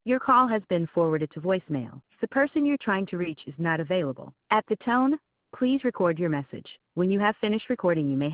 Your call has been forwarded to voicemail. The person you're trying to reach is not available. At the tone, please record your message. When you have finished recording, you may